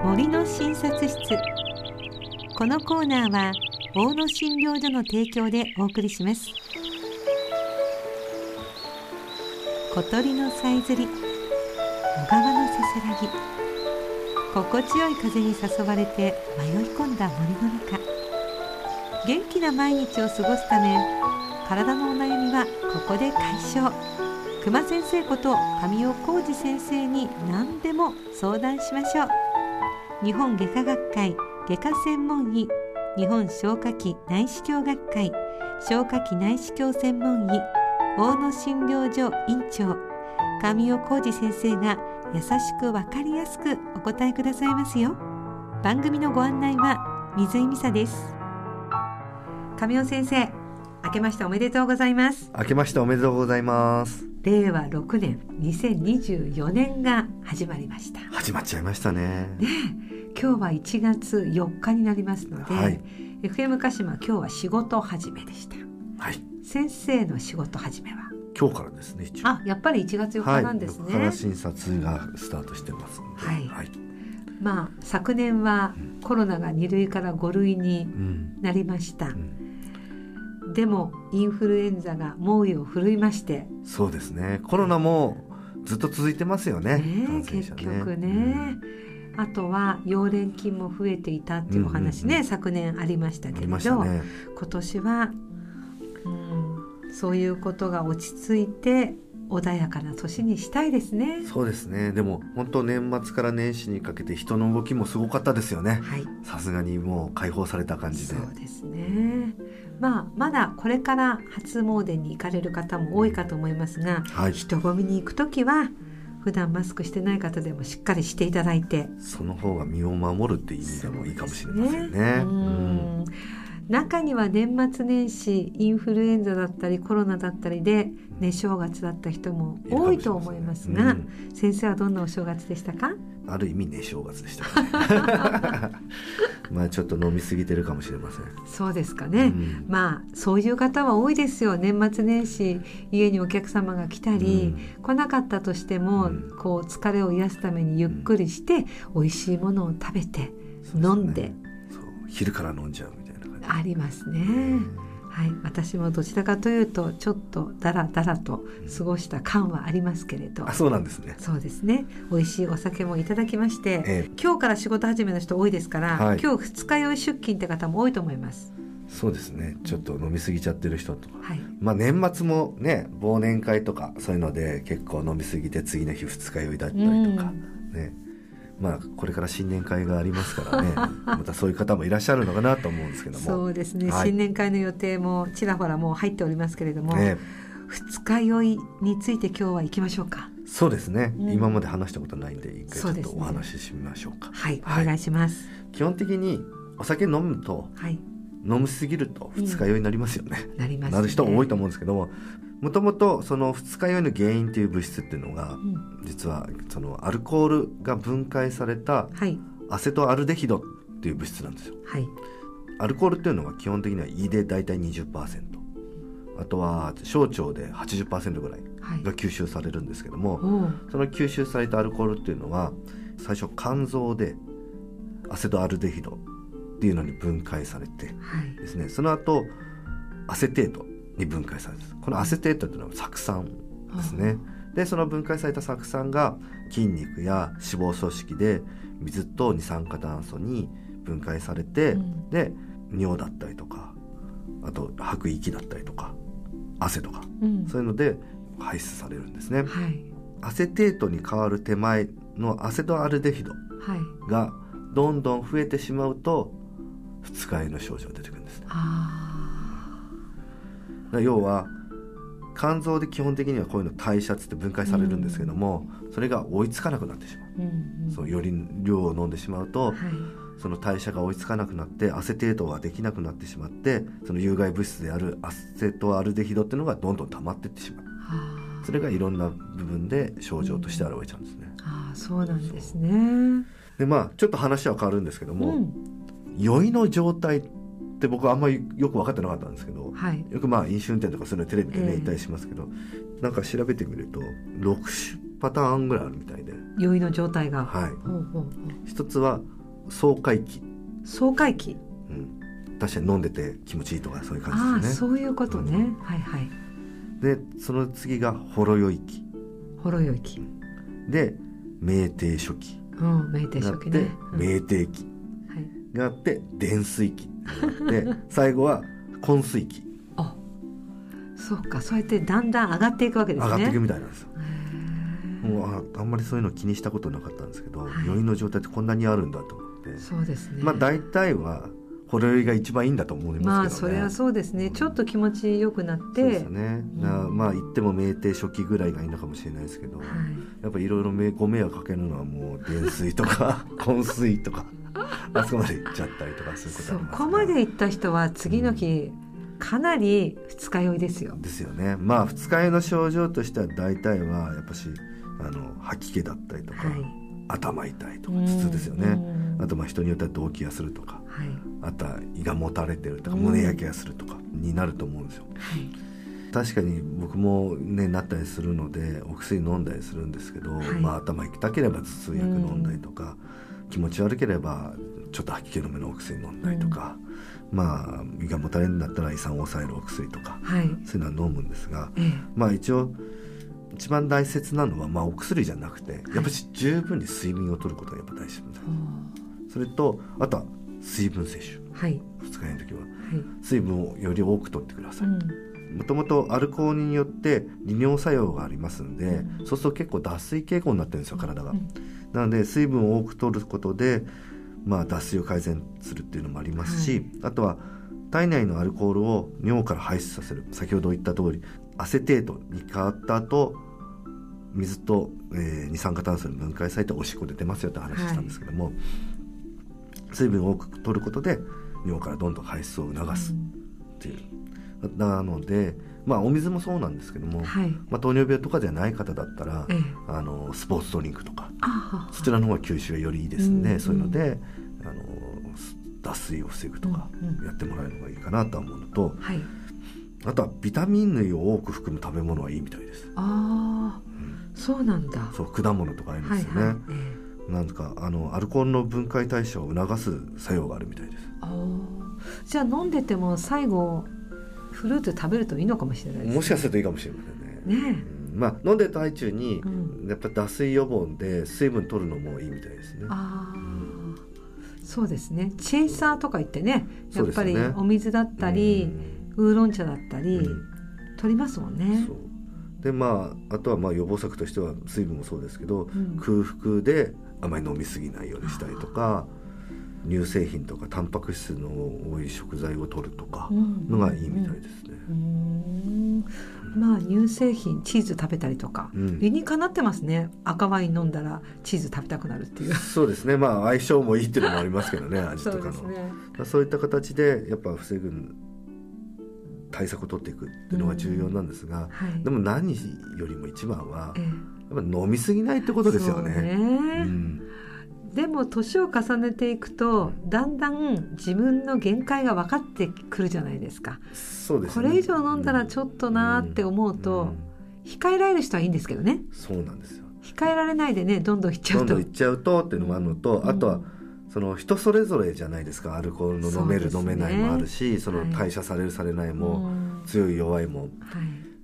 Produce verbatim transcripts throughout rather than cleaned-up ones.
森の診察室。このコーナーは大野診療所の提供でお送りします。小鳥のさえずり、小川のせせらぎ、心地よい風に誘われて迷い込んだ森の中。元気な毎日を過ごすため、体のお悩みはここで解消。熊先生こと神尾浩二先生に何でも相談しましょう。日本外科学会外科専門医、日本消化器内視鏡学会消化器内視鏡専門医、大野診療所院長神尾浩二先生が優しく分かりやすくお答えくださいますよ。番組のご案内は水井美沙です。神尾先生、明けましておめでとうございます。 明けましておめでとうございます。 れいわろくねんにせんにじゅうよねんが始まりました。 始まっちゃいましたね。 ねえ、今日はいちがつよっかになりますので、はい、エフエム 鹿島、今日は仕事始めでした。はい、先生の仕事始めは今日からですね。一応あ、 やっぱりいちがつよっかなんですね。 はい、よっかから診察がスタートしてますので、 はいはい、まあ昨年はコロナがに類からご類になりました、うんうん、でもインフルエンザが猛威を振るいまして。 そうですね、コロナもずっと続いてますよね。 ね、結局ね、うん、あとは溶連菌も増えていたっていうお話ね、うんうんうん、昨年ありましたけれど、ね、今年は、うん、そういうことが落ち着いて穏やかな年にしたいですね。 そうですね。でも本当年末から年始にかけて人の動きもすごかったですよね。さすがにもう解放された感じで。 そうですね。まあ、まだこれから初詣に行かれる方も多いかと思いますが、はい、人混みに行くときは普段マスクしてない方でもしっかりしていただいて、その方が身を守るっていう意味でもいいかもしれませんね。うん、中には年末年始インフルエンザだったりコロナだったりで寝正月だった人も多いと思いますが、うん、先生はどんなお正月でしたか？ ある意味寝正月でしたかねまあちょっと飲みすぎてるかもしれません。 そうですかね、うん、まあそういう方は多いですよ。年末年始家にお客様が来たり、うん、来なかったとしても、うん、こう疲れを癒すためにゆっくりして、うん、美味しいものを食べて、うん、飲んで、ね、 そう昼から飲んじゃうみたいな感じありますね、はい、私もどちらかというとちょっとダラダラと過ごした感はありますけれど、 うん、あ、そうなんですね。 そうですね。美味しいお酒もいただきまして、ええ、今日から仕事始めの人多いですから、はい、今日二日酔い出勤って方も多いと思います。 そうですね。ちょっと飲みすぎちゃってる人とか、はい、まあ年末もね、忘年会とかそういうので結構飲みすぎて次の日二日酔いだったりとか、うん、ね、まあ、これから新年会がありますからねまたそういう方もいらっしゃるのかなと思うんですけども。 そうですね、はい、新年会の予定もちらほらもう入っておりますけれども、ね、二日酔いについて今日は行きましょうか。 そうですね、うん、今まで話したことないんで一回ちょっとお話ししましょうか。 う、ね、はい、はい、お願いします。 基本的にお酒飲むと、はい、飲みすぎると二日酔いになりますよね、うん、なりますね。なる人も多いと思うんですけども、もともとその二日酔いの原因という物質っていうのが、うん、実はそのアルコールが分解されたアセトアルデヒドっていう物質なんですよ、はい、アルコールっていうのは基本的には胃でだいたい にじゅっパーセント、 あとは小腸で はちじゅっパーセント ぐらいが吸収されるんですけども、はい、その吸収されたアルコールっていうのは最初肝臓でアセトアルデヒドっていうのに分解されてですね、はい、その後アセテートに分解される。このアセテートというのは酢酸ですね。でその分解された酢酸が筋肉や脂肪組織で水と二酸化炭素に分解されて、うん、で尿だったりとか、あと吐く息だったりとか汗とか、うん、そういうので排出されるんですね、はい、アセテートに変わる手前のアセトアルデヒドがどんどん増えてしまうと二日酔いの症状が出てくるんですね。あ、要は肝臓で基本的にはこういうの代謝って分解されるんですけども、うん、それが追いつかなくなってしまう、うんうん、そうより量を飲んでしまうと、はい、その代謝が追いつかなくなってアセテートができなくなってしまって、その有害物質であるアセトアルデヒドっていうのがどんどん溜まっていってしまう、はあ、それがいろんな部分で症状として現れちゃうんですね、うん、 あ、そうなんですね。 で、まあ、ちょっと話は変わるんですけども、うん、酔いの状態って僕はあんまりよく分かってなかったんですけど、はい、よくまあ飲酒運転とかそういうのテレビでね、えー、言ったりしますけど、なんか調べてみるとろくパターンぐらいあるみたいで、 酔いの状態が、 はい、ほうほうほう。一つは爽快期。 爽快期、 うん、確かに飲んでて気持ちいいとかそういう感じですね。 ああ、そういうことね、うん、はいはい。 でその次がほろ酔い期。 ほろ酔い期で酩酊初期、 うん、酩酊初期ね、 酩酊期があって泥酔期があって最後は昏睡期。 あ、そうか、そうやってだんだん上がっていくわけですね。 上がっていくみたいなんですよ。もう あ, あんまりそういうの気にしたことなかったんですけど、はい、酔いの状態ってこんなにあるんだと思って。そうですね。まあ大体はほろ酔いが一番いいんだと思いますけどね。 まあそれはそうですね、ちょっと気持ちよくなって、 そうですね、うん、まあ言っても酩酊初期ぐらいがいいのかもしれないですけど、はい、やっぱりいろいろご迷惑かけるのはもう泥酔とか昏睡とかあそこまで行っちゃったりとかすることあります。 そこまで行った人は次の日、うん、かなり二日酔いですよ。 ですよね。まあ二日酔いの症状としては大体はやっぱしあの吐き気だったりとか、はい、頭痛いとか頭痛ですよね。あとまあ人によっては動悸がするとか、はい、あとは胃がもたれてるとか胸焼けがするとかになると思うんですよ、はい、確かに僕もねなったりするのでお薬飲んだりするんですけど、はい、まあ、頭痛ければ頭痛薬飲んだりとか、気持ち悪ければちょっと吐き気のめのお薬飲んだりとか、まあ胃がもたれるんだったら胃酸を抑えるお薬とか、はい、そういうのは飲むんですが、ええ、まあ一応一番大切なのは、まあ、お薬じゃなくて、はい、やっぱり十分に睡眠をとることがやっぱ大事みたいな。それとあとは水分摂取、はい、ふつか酔いの時は、はい、水分をより多くとってください。もともとアルコールによって利尿作用がありますので、うん、そうすると結構脱水傾向になってるんですよ体が、うん、なので水分を多くとることで、まあ、脱水を改善するっていうのもありますし、はい、あとは体内のアルコールを尿から排出させる。先ほど言った通りアセテートに変わった後水と、えー、二酸化炭素に分解されておしっこで出ますよって話したんですけども、はい、水分を多く取ることで尿からどんどん排出を促すっていう、うん、なので、まあ、お水もそうなんですけども、はい、まあ、糖尿病とかじゃない方だったら、ええ、あのスポーツドリンクとかそちらの方が吸収がよりいいですので、うん、そういうのであの脱水を防ぐとかやってもらえるのがいいかなと思うのと、はい、あとはビタミン類を多く含む食べ物はいいみたいです。あ、うん、そうなんだ。そう、果物とかありますよね、はいはい、えー、なんかあのアルコールの分解代謝を促す作用があるみたいです。あ、 じゃあ飲んでても最後フルーツ食べるといいのかもしれないですね。 もしかするといいかもしれませんね。ねえ、うん、まあ、飲んでる最中に、うん、やっぱ脱水予防で水分取るのもいいみたいですね。あ、うん、 そうですね。チェイサーとか言ってね、やっぱりお水だったり、うん、ウーロン茶だったり、うん、取りますもんね。そうで、まあ、あとはまあ予防策としては水分もそうですけど、うん、空腹であまり飲みすぎないようにしたりとか、乳製品とかタンパク質の多い食材を取るとかのがいいみたいですね。うん、 うん、まあ乳製品、チーズ食べたりとか、うん、理にかなってますね。赤ワイン飲んだらチーズ食べたくなるっていう。 そうですね。まあ相性もいいっていうのもありますけどね味とかの。そうですね。そういった形でやっぱ防ぐ対策を取っていくっていうのが重要なんですが、うん、はい、でも何よりも一番は、ええ、やっぱ飲みすぎないってことですよね。そうね、うん、 でも年を重ねていくとだんだん自分の限界が分かってくるじゃないですか。そうですね。これ以上飲んだらちょっとなって思うと、うんうん、控えられる人はいいんですけどね。 そうなんですよ。 控えられないでね、どんどんいっちゃうとどんどんいっちゃうとっていうのもあるのと、うん、あとはその人それぞれじゃないですか。アルコールの飲める、ね、飲めないもあるし、その代謝される、はい、されないも、うん、強い弱いも、はい、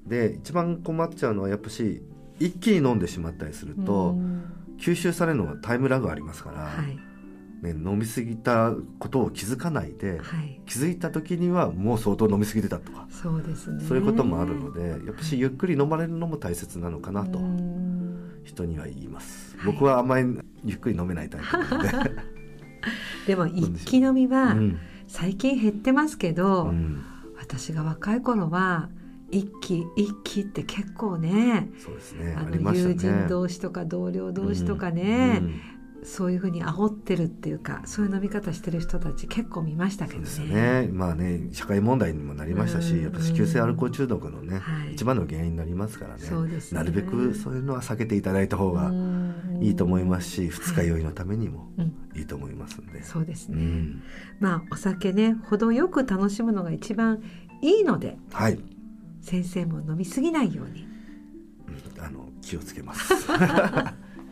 で一番困っちゃうのはやっぱし一気に飲んでしまったりすると、うん、吸収されるのはタイムラグありますから、はい、ね、飲みすぎたことを気づかないで、はい、気づいた時にはもう相当飲みすぎてたとか、そうですね、そういうこともあるので、やっぱしゆっくり飲まれるのも大切なのかなと人には言います、はい、僕はあんまりゆっくり飲めないタイプなのででも一気飲みは最近減ってますけど、うん、私が若い頃は一気一気って結構ね、そうですね、あのありましたね、友人同士とか同僚同士とかね、うんうん、そういうふうに煽ってるっていうか、そういう飲み方してる人たち結構見ましたけどね。そうですね、まあね、 社会問題にもなりましたし、うんうん、やっぱ子宮性アルコール中毒のね、はい、一番の原因になりますからね。そうですね、なるべくそういうのは避けていただいた方がいいと思いますし、二日酔いのためにもいいと思いますんで、はい、うん、そうですね、うん、 まあお酒ね、程よく楽しむのが一番いいので、はい、先生も飲みすぎないように、 うん、あの気をつけます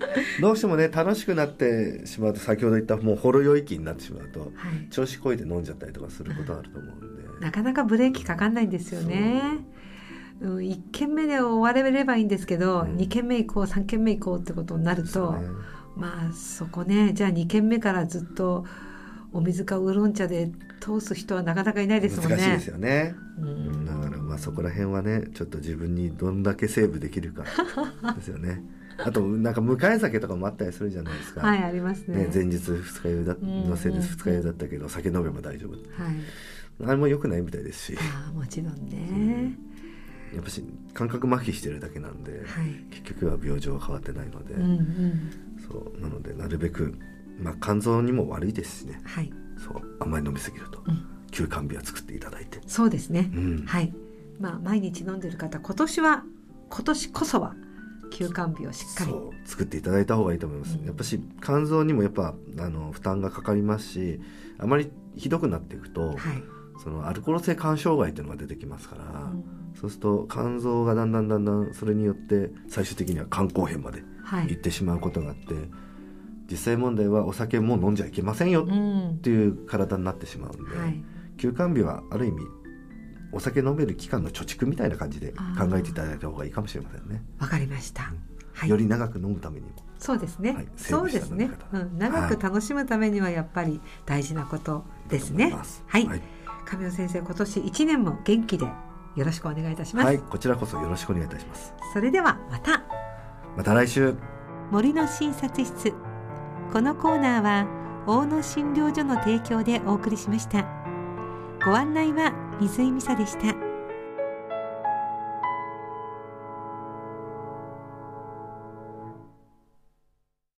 どうしてもね楽しくなってしまうと、先ほど言ったもうほろ酔い気になってしまうと、はい、調子こいて飲んじゃったりとかすることあると思うんで、 うん、なかなかブレーキかかんないんですよね。うん、いっけんめで終われればいいんですけど、うん、にけんめ行こうさんけんめ行こうってことになると、ね、まあそこね、じゃあにけんめからずっとお水かウーロン茶で通す人はなかなかいないですもんね。 難しいですよね、うん、だからまあそこら辺はねちょっと自分にどんだけセーブできるかですよね。あとなんか迎え酒とかもあったりするじゃないですか。 はい、ありますね。 ね、前日二日酔いだのせいで二日酔いだったけど、酒飲めば大丈夫、はい、あれも良くないみたいですし。 あ、もちろんね、 うん、やっぱし感覚麻痺してるだけなんで、はい、結局は病状は変わってないので、うんうん、そうなのでなるべく、まあ、肝臓にも悪いですしね、はい、そうあんまり飲みすぎると、うん、休肝日は作っていただいて。 そうですね、うん、はい、まあ、毎日飲んでる方、今年は今年こそは休肝日をしっかりそう作っていただいた方がいいと思います、うん、やっぱし肝臓にもやっぱあの負担がかかりますし、あまりひどくなっていくと、はい、そのアルコール性肝障害っていうのが出てきますから、うん、そうすると肝臓がだんだんだんだんそれによって最終的には肝硬変までいってしまうことがあって、はい、実際問題はお酒も飲んじゃいけませんよっていう体になってしまうんで、うん、はい、休肝日はある意味お酒飲める期間の貯蓄みたいな感じで考えていただいた方がいいかもしれませんね。 わかりました、うん、はい、 より長く飲むためにも。 そうですね、はい、そうですね、うん、長く楽しむためにはやっぱり大事なことですね、はい、はい、神尾先生、今年いちねんも元気でよろしくお願いいたします。 はい、こちらこそよろしくお願いいたします。 それではまたまた来週。 森の診察室、このコーナーは大野診療所の提供でお送りしました。ご案内は水井美沙でした。